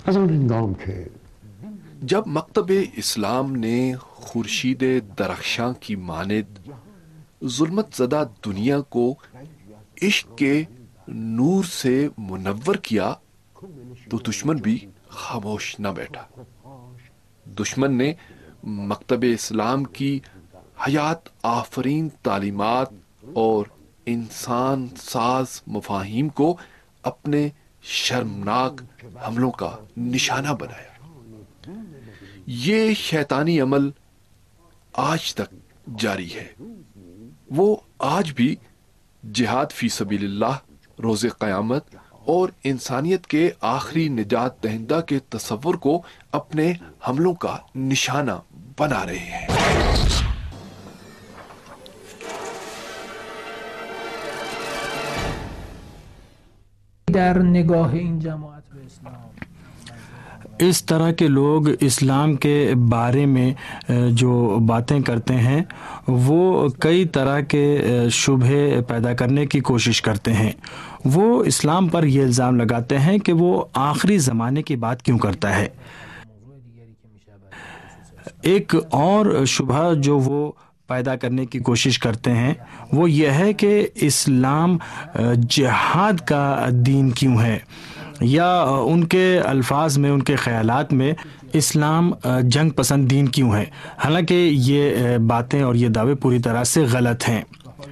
جب مکتب اسلام نے خورشید درخشاں کی مانند ظلمت زدہ دنیا کو عشق کے نور سے منور کیا تو دشمن بھی خاموش نہ بیٹھا۔ دشمن نے مکتب اسلام کی حیات آفرین تعلیمات اور انسان ساز مفاہیم کو اپنے شرمناک حملوں کا نشانہ بنایا۔ یہ شیطانی عمل آج تک جاری ہے۔ وہ آج بھی جہاد فی سبیل اللہ، روز قیامت اور انسانیت کے آخری نجات دہندہ کے تصور کو اپنے حملوں کا نشانہ بنا رہے ہیں۔ در نگاه این جماعت به اسلام اس طرح کے لوگ اسلام کے بارے میں جو باتیں کرتے ہیں وہ کئی طرح کے شبہے پیدا کرنے کی کوشش کرتے ہیں۔ وہ اسلام پر یہ الزام لگاتے ہیں کہ وہ آخری زمانے کی بات کیوں کرتا ہے۔ ایک اور شبہ جو وہ پیدا کرنے کی کوشش کرتے ہیں وہ یہ ہے کہ اسلام جہاد کا دین کیوں ہے، یا ان کے الفاظ میں، ان کے خیالات میں اسلام جنگ پسند دین کیوں ہے، حالانکہ یہ باتیں اور یہ دعوے پوری طرح سے غلط ہیں۔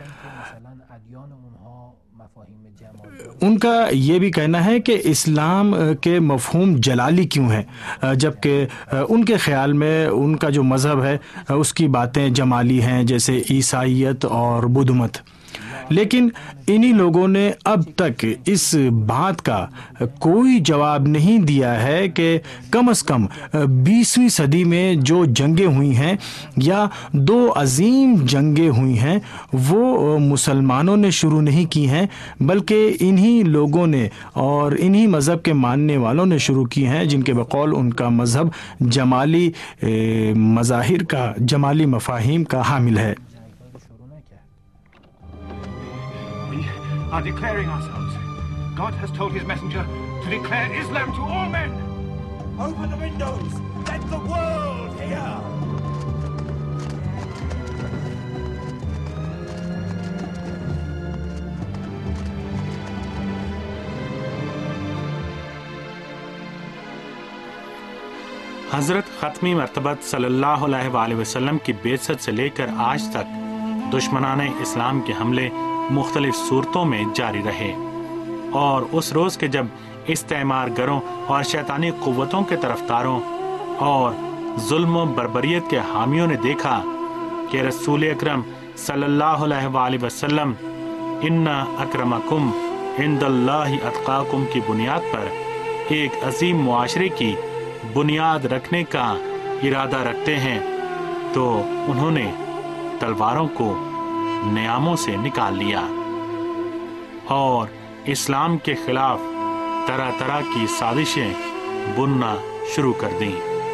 ان کا یہ بھی کہنا ہے کہ اسلام کے مفہوم جلالی کیوں ہے، جبکہ ان کے خیال میں ان کا جو مذہب ہے اس کی باتیں جمالی ہیں، جیسے عیسائیت اور بدھ مت۔ لیکن انہی لوگوں نے اب تک اس بات کا کوئی جواب نہیں دیا ہے کہ کم از کم 20ویں صدی میں جو جنگیں ہوئی ہیں یا 2 عظیم جنگیں ہوئی ہیں وہ مسلمانوں نے شروع نہیں کی ہیں، بلکہ انہی لوگوں نے اور انہی مذہب کے ماننے والوں نے شروع کی ہیں، جن کے بقول ان کا مذہب جمالی مظاہر کا، جمالی مفاہیم کا حامل ہے۔ Are declaring ourselves. God has told his messenger to declare Islam to all men. Open the windows. Let the world hear. حضرت ختمی مرتبت صلی اللہ علیہ وآلہ وسلم کی بعثت سے لے کر آج تک دشمنان اسلام کے حملے مختلف صورتوں میں جاری رہے، اور اس روز کے جب استعمار گروں اور شیطانی قوتوں کے طرفداروں اور ظلم و بربریت کے حامیوں نے دیکھا کہ رسول اکرم صلی اللہ علیہ وآلہ وسلم ان اکرمکم عند اللہ اتقاکم کی بنیاد پر ایک عظیم معاشرے کی بنیاد رکھنے کا ارادہ رکھتے ہیں، تو انہوں نے تلواروں کو نیاموں سے نکال لیا اور اسلام کے خلاف طرح طرح کی سازشیں بننا شروع کر دیں۔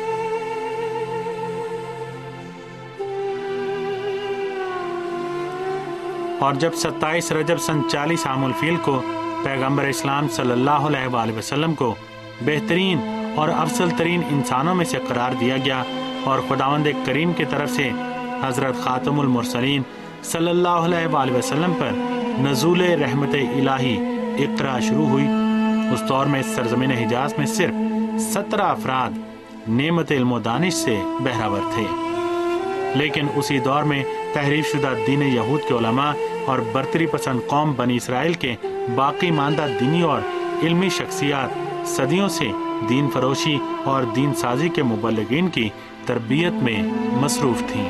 اور جب 27 رجب سن 40 عام الفیل کو پیغمبر اسلام صلی اللہ علیہ وآلہ وسلم کو بہترین اور افضل ترین انسانوں میں سے قرار دیا گیا اور خداوند کریم کی طرف سے حضرت خاتم المرسلین صلی اللہ علیہ وآلہ وسلم پر نزول رحمت الہی اقرا شروع ہوئی، اس دور میں سرزمین حجاز میں صرف 17 افراد نعمت علم و دانش سے بہرہور تھے، لیکن اسی دور میں تحریف شدہ دین یہود کے علماء اور برتری پسند قوم بنی اسرائیل کے باقی ماندہ دینی اور علمی شخصیات صدیوں سے دین فروشی اور دین سازی کے مبلغین کی تربیت میں مصروف تھیں۔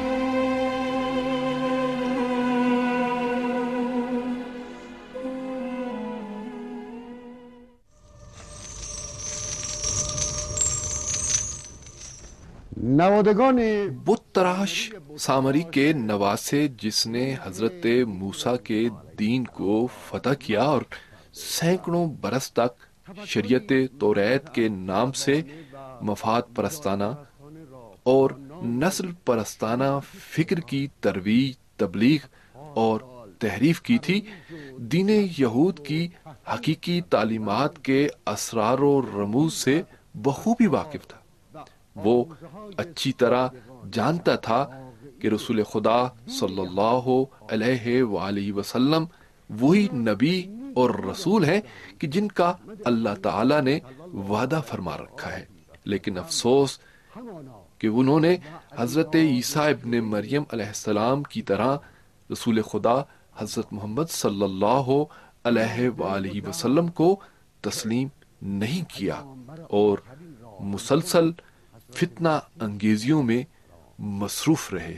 بت تراش سامری کے نواسے جس نے حضرت موسیٰ کے دین کو فتح کیا اور سینکڑوں برس تک شریعت توریت کے نام سے مفاد پرستانہ اور نسل پرستانہ فکر کی ترویج، تبلیغ اور تحریف کی تھی، دین یہود کی حقیقی تعلیمات کے اسرار و رموز سے بخوبی واقف تھا. وہ اچھی طرح جانتا تھا کہ رسول خدا صلی اللہ علیہ وآلہ وسلم وہی نبی اور رسول ہیں کہ جن کا اللہ تعالی نے وعدہ فرما رکھا ہے. لیکن افسوس کہ انہوں نے حضرت عیسیٰ ابن مریم علیہ السلام کی طرح رسول خدا حضرت محمد صلی اللہ علیہ وآلہ وسلم کو تسلیم نہیں کیا اور مسلسل فتنہ انگیزیوں میں مصروف رہے.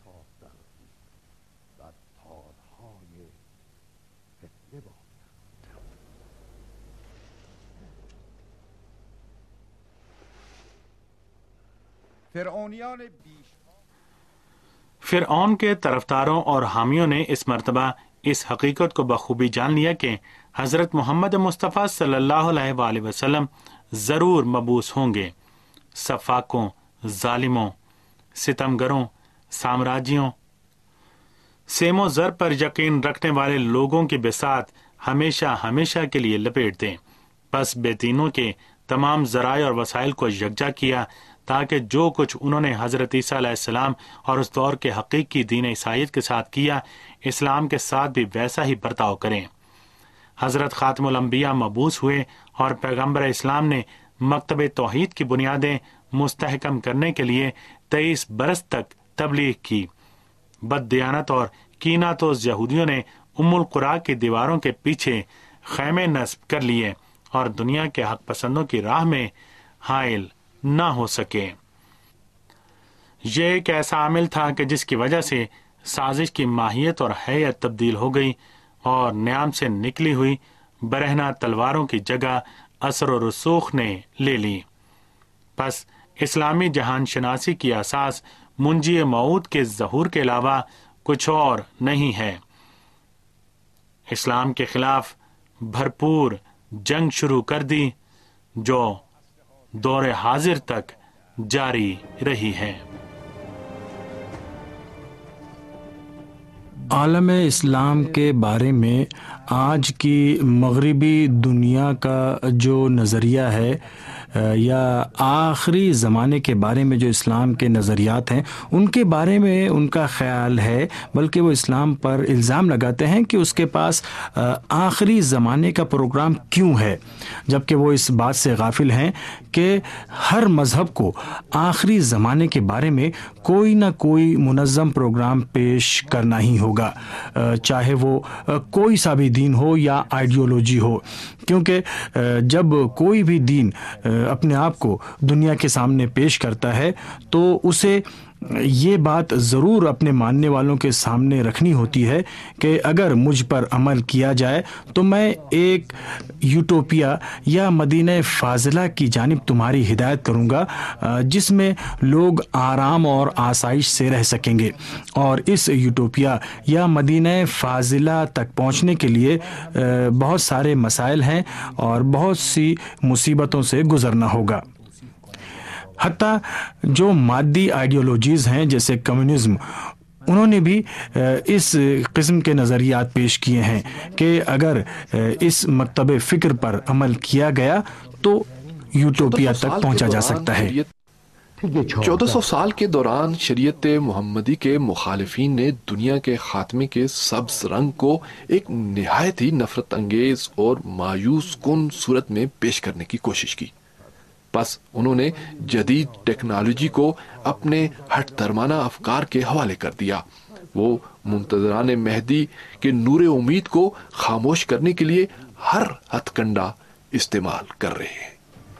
فرعون کے طرفداروں اور حامیوں نے اس مرتبہ اس حقیقت کو بخوبی جان لیا کہ حضرت محمد مصطفیٰ صلی اللہ علیہ وآلہ وسلم ضرور مبعوث ہوں گے. سفاکوں، ظالموں، ستمگروں، سامراجیوں، سیم و زر پر یقین رکھنے والے لوگوں کی بساط ہمیشہ ہمیشہ کے لیے لپیٹ دیں. بس بے دینوں کے تمام ذرائع اور وسائل کو یکجا کیا تاکہ جو کچھ انہوں نے حضرت عیسیٰ علیہ السلام اور اس دور کے حقیقی دین عیسائیت کے ساتھ کیا، اسلام کے ساتھ بھی ویسا ہی برتاؤ کریں. حضرت خاتم الانبیاء مبعوث ہوئے اور پیغمبر اسلام نے مکتب توحید کی بنیادیں مستحکم کرنے کے لیے 23 برس تک تبلیغ کی. بد دیانت اور کینہ توز یہودیوں نے ام القریٰ کی دیواروں کے پیچھے خیمے نصب کر لیے اور دنیا کے حق پسندوں کی راہ میں حائل نہ ہو سکے. یہ ایک ایسا عامل تھا کہ جس کی وجہ سے سازش کی ماہیت اور حیت تبدیل ہو گئی اور نیام سے نکلی ہوئی برہنہ تلواروں کی جگہ اثر و رسوخ نے لے لی. پس اسلامی جہان شناسی کی اساس منجی موعود کے ظہور کے علاوہ کچھ اور نہیں ہے. اسلام کے خلاف بھرپور جنگ شروع کر دی جو دور حاضر تک جاری رہی ہے. عالم اسلام کے بارے میں آج کی مغربی دنیا کا جو نظریہ ہے یا آخری زمانے کے بارے میں جو اسلام کے نظریات ہیں ان کے بارے میں ان کا خیال ہے، بلکہ وہ اسلام پر الزام لگاتے ہیں کہ اس کے پاس آخری زمانے کا پروگرام کیوں ہے، جبکہ وہ اس بات سے غافل ہیں کہ ہر مذہب کو آخری زمانے کے بارے میں کوئی نہ کوئی منظم پروگرام پیش کرنا ہی ہوگا، چاہے وہ کوئی سا بھی دین ہو یا آئیڈیولوجی ہو. کیونکہ جب کوئی بھی دین اپنے آپ کو دنیا کے سامنے پیش کرتا ہے تو اسے یہ بات ضرور اپنے ماننے والوں کے سامنے رکھنی ہوتی ہے کہ اگر مجھ پر عمل کیا جائے تو میں ایک یوٹوپیا یا مدینہ فاضلہ کی جانب تمہاری ہدایت کروں گا جس میں لوگ آرام اور آسائش سے رہ سکیں گے. اور اس یوٹوپیا یا مدینہ فاضلہ تک پہنچنے کے لیے بہت سارے مسائل ہیں اور بہت سی مصیبتوں سے گزرنا ہوگا. حتیٰ جو مادی آئیڈیولوجیز ہیں جیسے کمیونزم، انہوں نے بھی اس قسم کے نظریات پیش کیے ہیں کہ اگر اس مکتب فکر پر عمل کیا گیا تو یوٹوپیا تک پہنچا جا سکتا ہے. 1400 سال کے دوران شریعت محمدی کے مخالفین نے دنیا کے خاتمے کے سبز رنگ کو ایک نہایت ہی نفرت انگیز اور مایوس کن صورت میں پیش کرنے کی کوشش کی. بس انہوں نے جدید ٹیکنالوجی کو اپنے ہٹ درمانہ افکار کے حوالے کر دیا. وہ منتظران مہدی کے نور امید کو خاموش کرنے کے لیے ہر ہتھ کنڈا استعمال کر رہے ہیں.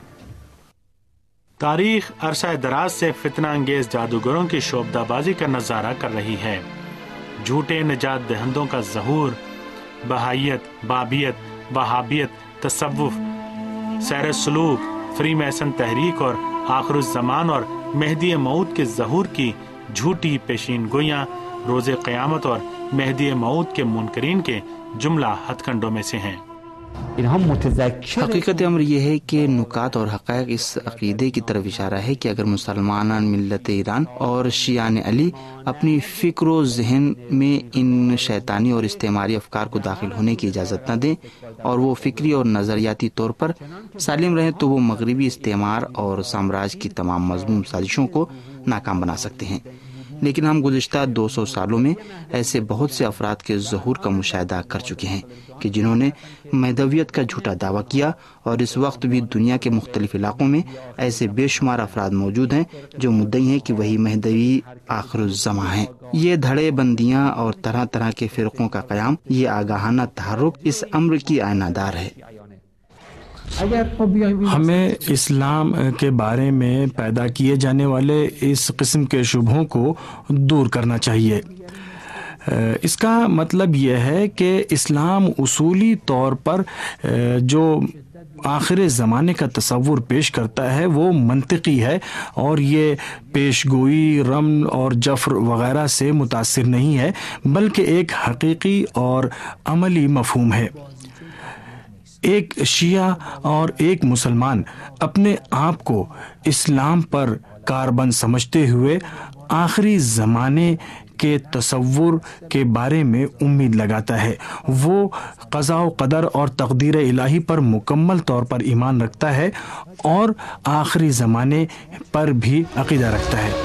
تاریخ عرصہ دراز سے فتنہ انگیز جادوگروں کی شعبدہ بازی کا نظارہ کر رہی ہے. جھوٹے نجات دہندوں کا ظہور، بہائیت، بابیت، وہابیت، تصوف، سیر سلوک، فری میسن تحریک اور آخر الزمان اور مہدی موعود کے ظہور کی جھوٹی پیشین گویاں روز قیامت اور مہدی موعود کے منکرین کے جملہ ہتھ کنڈوں میں سے ہیں. حقیقت امر یہ ہے کہ نکات اور حقائق اس عقیدے کی طرف اشارہ ہے کہ اگر مسلمان ملت ایران اور شیعان علی اپنی فکر و ذہن میں ان شیطانی اور استعماری افکار کو داخل ہونے کی اجازت نہ دیں اور وہ فکری اور نظریاتی طور پر سالم رہیں تو وہ مغربی استعمار اور سامراج کی تمام مذموم سازشوں کو ناکام بنا سکتے ہیں۔ لیکن ہم گزشتہ 200 سالوں میں ایسے بہت سے افراد کے ظہور کا مشاہدہ کر چکے ہیں کہ جنہوں نے مہدویت کا جھوٹا دعویٰ کیا، اور اس وقت بھی دنیا کے مختلف علاقوں میں ایسے بے شمار افراد موجود ہیں جو مدعی ہیں کہ وہی مہدوی آخر الزماں ہیں۔ یہ دھڑے بندیاں اور طرح طرح کے فرقوں کا قیام، یہ آگاہانہ تحرک اس امر کی آئینہ دار ہے۔ ہمیں اسلام کے بارے میں پیدا کیے جانے والے اس قسم کے شبہوں کو دور کرنا چاہیے۔ اس کا مطلب یہ ہے کہ اسلام اصولی طور پر جو آخر زمانے کا تصور پیش کرتا ہے وہ منطقی ہے، اور یہ پیش گوئی، رمل اور جفر وغیرہ سے متاثر نہیں ہے، بلکہ ایک حقیقی اور عملی مفہوم ہے۔ ایک شیعہ اور ایک مسلمان اپنے آپ کو اسلام پر کاربند سمجھتے ہوئے آخری زمانے کے تصور کے بارے میں امید لگاتا ہے۔ وہ قضاء و قدر اور تقدیر الہی پر مکمل طور پر ایمان رکھتا ہے اور آخری زمانے پر بھی عقیدہ رکھتا ہے۔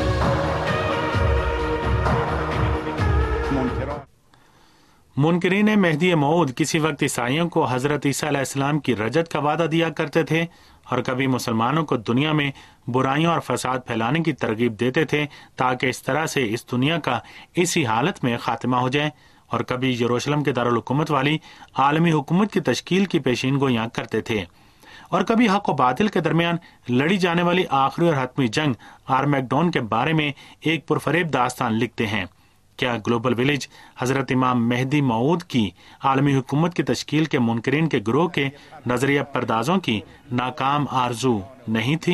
منکرین مہدی موعود کسی وقت عیسائیوں کو حضرت عیسیٰ علیہ السلام کی رجعت کا وعدہ دیا کرتے تھے، اور کبھی مسلمانوں کو دنیا میں برائیوں اور فساد پھیلانے کی ترغیب دیتے تھے تاکہ اس طرح سے اس دنیا کا اسی حالت میں خاتمہ ہو جائے، اور کبھی یروشلم کے دارالحکومت والی عالمی حکومت کی تشکیل کی پیشین گوئیاں کرتے تھے، اور کبھی حق و باطل کے درمیان لڑی جانے والی آخری اور حتمی جنگ آرمیگڈون کے بارے میں ایک پرفریب داستان لکھتے ہیں۔ کیا گلوبل ولیج حضرت امام مہدی موعود کی عالمی حکومت کی تشکیل کے منکرین کے گروہ کے نظریہ پردازوں کی ناکام آرزو نہیں تھی؟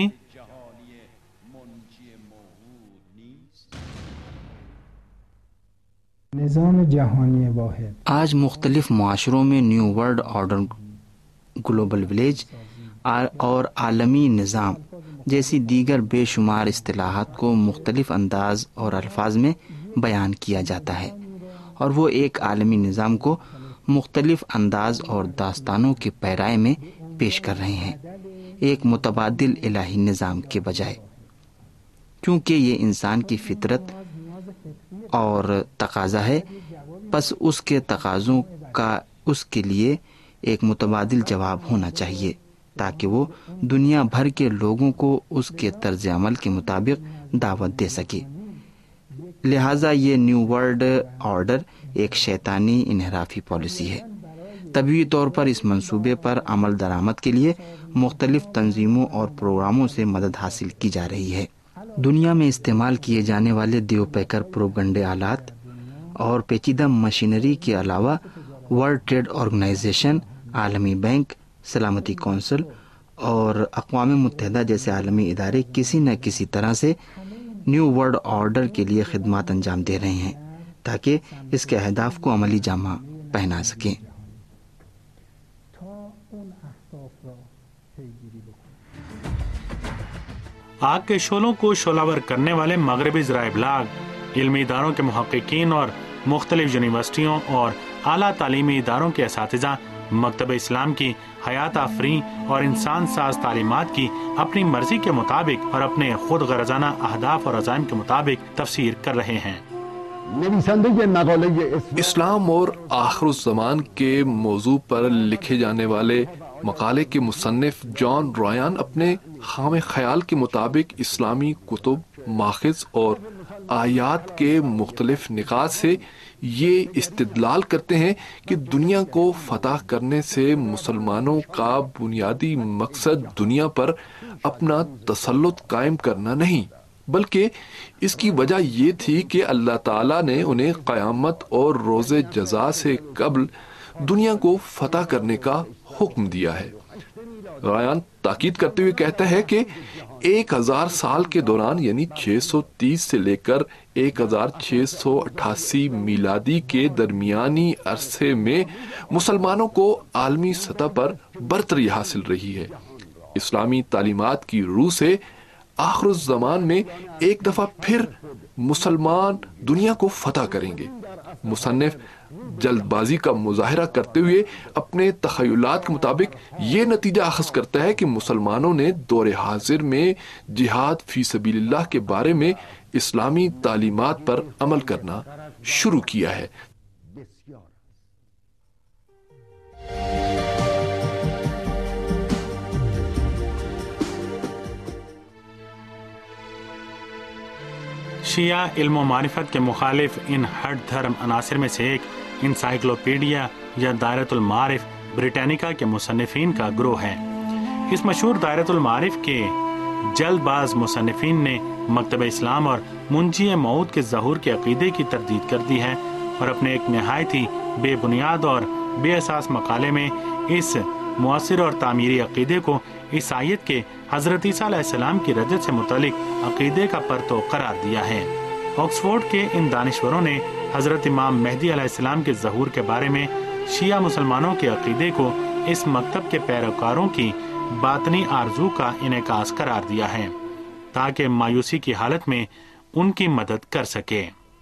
نظام جہانی واحد آج مختلف معاشروں میں new world order, global village اور عالمی نظام جیسی دیگر بے شمار اصطلاحات کو مختلف انداز اور الفاظ میں بیان کیا جاتا ہے، اور وہ ایک عالمی نظام کو مختلف انداز اور داستانوں کے پیرائے میں پیش کر رہے ہیں، ایک متبادل الہی نظام کے بجائے، کیونکہ یہ انسان کی فطرت اور تقاضا ہے، پس اس کے تقاضوں کا اس کے لیے ایک متبادل جواب ہونا چاہیے تاکہ وہ دنیا بھر کے لوگوں کو اس کے طرز عمل کے مطابق دعوت دے سکے۔ لہٰذا یہ نیو ورلڈ آرڈر ایک شیطانی انحرافی پالیسی ہے۔ طبیعی طور پر اس منصوبے پر عمل درآمد کے لیے مختلف تنظیموں اور پروگراموں سے مدد حاصل کی جا رہی ہے۔ دنیا میں استعمال کیے جانے والے دیو پیکر پروپیگنڈے آلات اور پیچیدہ مشینری کے علاوہ ورلڈ ٹریڈ آرگنائزیشن، عالمی بینک، سلامتی کونسل اور اقوام متحدہ جیسے عالمی ادارے کسی نہ کسی طرح سے نیو ورلڈ آرڈر کے لیے خدمات انجام دے رہے ہیں تاکہ اس کے اہداف کو عملی جامہ پہنا سکیں۔ آگ کے شعلوں کو شعلہور کرنے والے مغربی ذرائع ابلاغ، علمی اداروں کے محققین اور مختلف یونیورسٹیوں اور اعلیٰ تعلیمی اداروں کے اساتذہ مکتب اسلام کی حیات آفریں اور انسان ساز تعلیمات کی اپنی مرضی کے مطابق اور اپنے خود غرضانہ اہداف اور عزائم کے مطابق تفسیر کر رہے ہیں۔ اسلام اور آخر الزمان کے موضوع پر لکھے جانے والے مقالے کے مصنف جان رایان اپنے خام خیال کے مطابق اسلامی کتب، ماخذ اور آیات کے مختلف نکات سے یہ استدلال کرتے ہیں کہ دنیا کو فتح کرنے سے مسلمانوں کا بنیادی مقصد دنیا پر اپنا تسلط قائم کرنا نہیں، بلکہ اس کی وجہ یہ تھی کہ اللہ تعالیٰ نے انہیں قیامت اور روز جزا سے قبل دنیا کو فتح کرنے کا حکم دیا ہے۔ غایان تاکید کرتے ہوئے کہتا ہے کہ 1000 سال کے دوران یعنی 630 سے لے کر 1688 میلادی کے درمیانی عرصے میں مسلمانوں کو عالمی سطح پر برتری حاصل رہی ہے۔ اسلامی تعلیمات کی روح سے آخر الزمان میں ایک دفعہ پھر مسلمان دنیا کو فتح کریں گے۔ مصنف جلد بازی کا مظاہرہ کرتے ہوئے اپنے تخیلات کے مطابق یہ نتیجہ اخذ کرتا ہے کہ مسلمانوں نے دور حاضر میں جہاد فی سبیل اللہ کے بارے میں اسلامی تعلیمات پر عمل کرنا شروع کیا ہے۔ شیعہ علم و معرفت کے مخالف ان ہٹ دھرم عناصر میں سے ایک انسائکلوپیڈیا یا دائرۃ المعارف بریٹینیکا کے مصنفین کا گروہ ہے۔ اس مشہور دائرۃ المعارف کے جلد باز مصنفین نے مکتب اسلام اور منجی موعود کے ظہور کے عقیدے کی تردید کر دی ہے اور اپنے ایک نہایت ہی بے بنیاد اور بے اساس مقالے میں اس مؤثر اور تعمیری عقیدے کو عیسائیت کے حضرت عیسیٰ علیہ السلام کی رجعت سے متعلق عقیدے کا پرتو قرار دیا ہے۔ آکسفورڈ کے ان دانشوروں نے حضرت امام مہدی علیہ السلام کے ظہور کے بارے میں شیعہ مسلمانوں کے عقیدے کو اس مکتب کے پیروکاروں کی باطنی آرزو کا انعکاس قرار دیا ہے تاکہ مایوسی کی حالت میں ان کی مدد کر سکے۔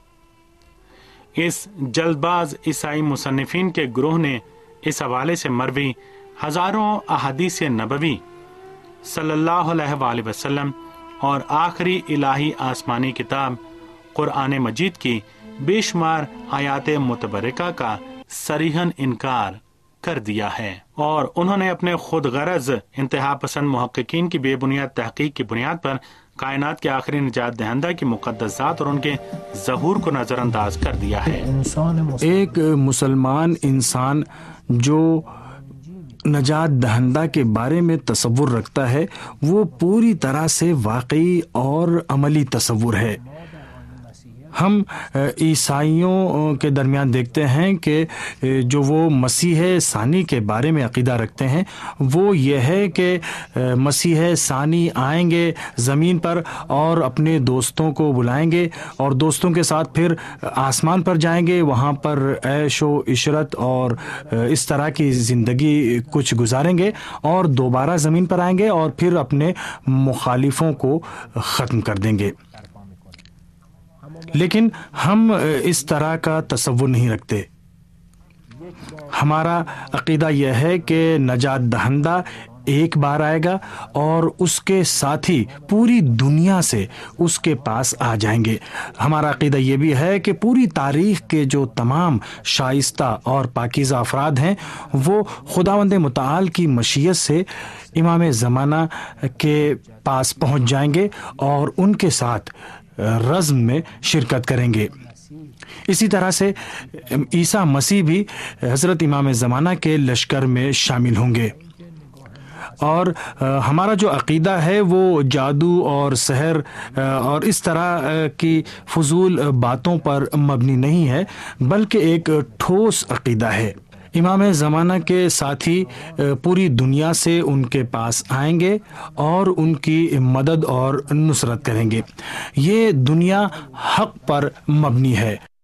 اس جلد باز عیسائی مصنفین کے گروہ نے اس حوالے سے مروی ہزاروں احادیث نبوی صلی اللہ علیہ وآلہ وسلم اور آخری الہی آسمانی کتاب قرآن مجید کی بے شمار آیات متبرکہ کا صریحاً انکار کر دیا ہے، اور انہوں نے اپنے خود غرض انتہا پسند محققین کی بے بنیاد تحقیق کی بنیاد پر کائنات کے آخری نجات دہندہ کی مقدس ذات اور ان کے ظہور کو نظر انداز کر دیا ہے۔ ایک مسلمان انسان جو نجات دہندہ کے بارے میں تصور رکھتا ہے وہ پوری طرح سے واقعی اور عملی تصور ہے۔ ہم عیسائیوں کے درمیان دیکھتے ہیں کہ جو وہ مسیح ثانی کے بارے میں عقیدہ رکھتے ہیں وہ یہ ہے کہ مسیح ثانی آئیں گے زمین پر اور اپنے دوستوں کو بلائیں گے اور دوستوں کے ساتھ پھر آسمان پر جائیں گے، وہاں پر عیش و عشرت اور اس طرح کی زندگی کچھ گزاریں گے اور دوبارہ زمین پر آئیں گے اور پھر اپنے مخالفوں کو ختم کر دیں گے۔ لیکن ہم اس طرح کا تصور نہیں رکھتے۔ ہمارا عقیدہ یہ ہے کہ نجات دہندہ ایک بار آئے گا اور اس کے ساتھی پوری دنیا سے اس کے پاس آ جائیں گے۔ ہمارا عقیدہ یہ بھی ہے کہ پوری تاریخ کے جو تمام شائستہ اور پاکیزہ افراد ہیں وہ خداوند متعال کی مشیت سے امام زمانہ کے پاس پہنچ جائیں گے اور ان کے ساتھ رزم میں شرکت کریں گے۔ اسی طرح سے عیسیٰ مسیح بھی حضرت امام زمانہ کے لشکر میں شامل ہوں گے۔ اور ہمارا جو عقیدہ ہے وہ جادو اور سحر اور اس طرح کی فضول باتوں پر مبنی نہیں ہے، بلکہ ایک ٹھوس عقیدہ ہے۔ امام زمانہ کے ساتھی پوری دنیا سے ان کے پاس آئیں گے اور ان کی مدد اور نصرت کریں گے۔ یہ دنیا حق پر مبنی ہے۔